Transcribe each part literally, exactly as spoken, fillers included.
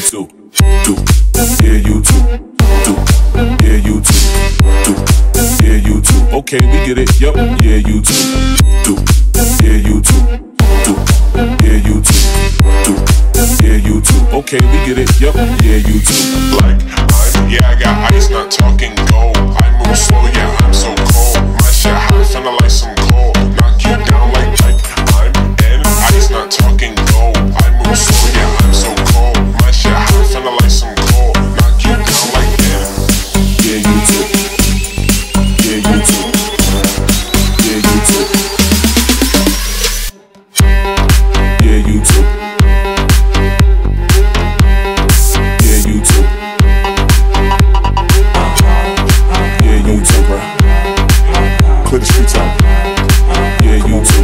too. Do. Yeah, you too. Do. Yeah, you too. Do. Yeah, you too. Okay, we get it. Yup. Yeah, you too. Do. Yeah, you too. Do. Yeah, you too. Do. Yeah, you too. Okay, we get it. Yup. Yeah, you too. Like I'm, yeah, I got ice, not talking gold. I move slow, yeah, I'm so cold. My shit hot, finna like some coal. Knock you down like like I'm in ice, not talking gold. I move slow, yeah, I'm so cold. My shit hot, finna like some coal. Knock you down like in. Yeah, you too. Yeah, you too. Yeah, you too. Yeah, you too. Yeah, you too. Yeah, you too, bro. Clear the streets out. Yeah, you too.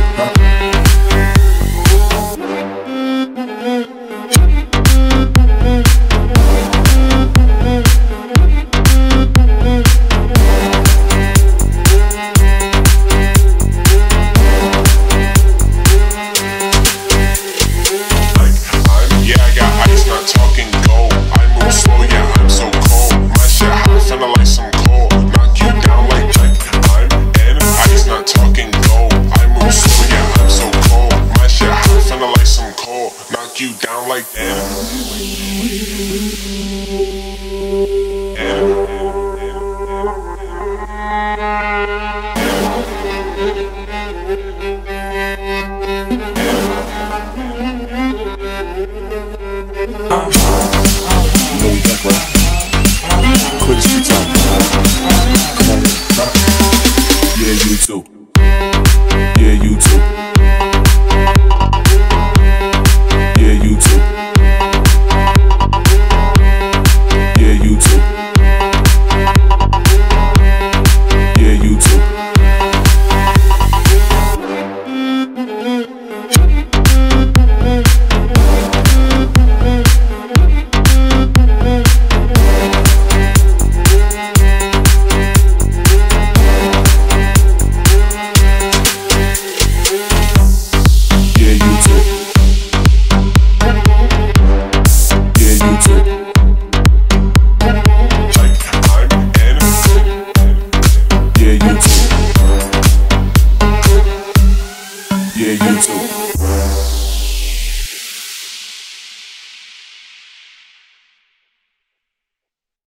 You down like that.